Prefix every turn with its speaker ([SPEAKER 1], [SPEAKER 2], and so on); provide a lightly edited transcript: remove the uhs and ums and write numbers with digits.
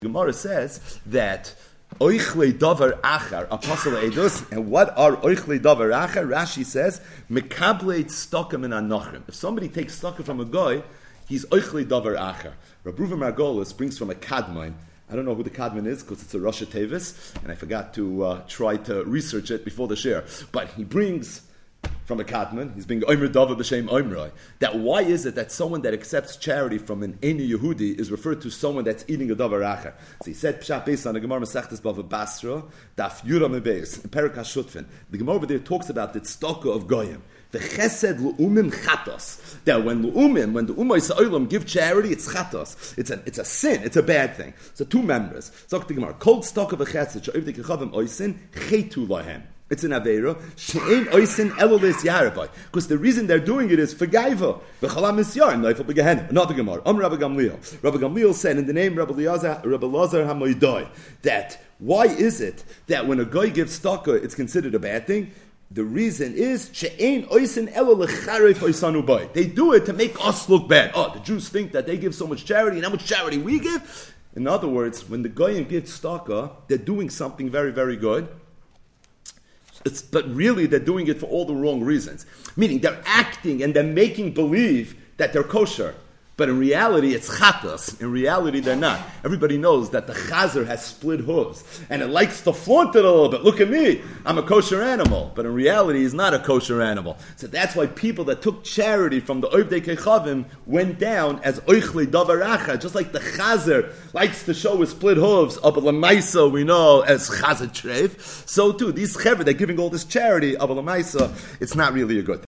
[SPEAKER 1] Gemara says that oichle davar achar, apostle edus, and what are oichle davar achar? Rashi says, mekablet stokim in anochrim. If somebody takes stokim from a guy, he's oichle davar achar. Rabbi Reuven Margolis brings from a kadmon. I don't know who the kadmon is because it's a Rosh Tevis, and I forgot to try to research it before the share. But he brings from a kadmon, he's being oimer davar b'shem oimroi. That why is it that someone that accepts charity from an Eini Yehudi is referred to someone that's eating a davar acher? So he said pshat based on the Gemara Masechtas Bava Basra, daf Yura Mebeis, in Perek HaShutfin. The Gemara over there talks about the tzedakah of goyim. The chesed l'umim chatos. That when the umay sa'olam give charity, it's chatos. It's a sin. It's a bad thing. So two members. So the Gemara, kol tzedakah v'chesed she'ovdei kechavim oisin chetu lahem. It's an aveira. She'ein oisin elolis yarabai. Because the reason they're doing it is for gaiva. V'chalam misyar neifel b'gehenim. Another Gemara. Rabbi Gamliel. Rabbi Gamliel said in the name Rabbi Lazar HaMoidai that why is it that when a guy gives tzedakah it's considered a bad thing? The reason is she'ein oisin elo lecharef oisanu bay. They do it to make us look bad. Oh, the Jews think that they give so much charity, and how much charity we give. In other words, when the goyim give tzedakah, they're doing something very, very good. But really, they're doing it for all the wrong reasons. Meaning, they're acting and they're making believe that they're kosher. But in reality, it's chatas. In reality, they're not. Everybody knows that the chazer has split hooves. And it likes to flaunt it a little bit. Look at me. I'm a kosher animal. But in reality, he's not a kosher animal. So that's why people that took charity from the Ovdei Kechavim went down as oichle davar acha. Just like the chazer likes to show his split hooves. Abba Lamaisa, we know as chazer treif. So too, these chaver, they're giving all this charity. Abba Lamaisa, it's not really a good thing.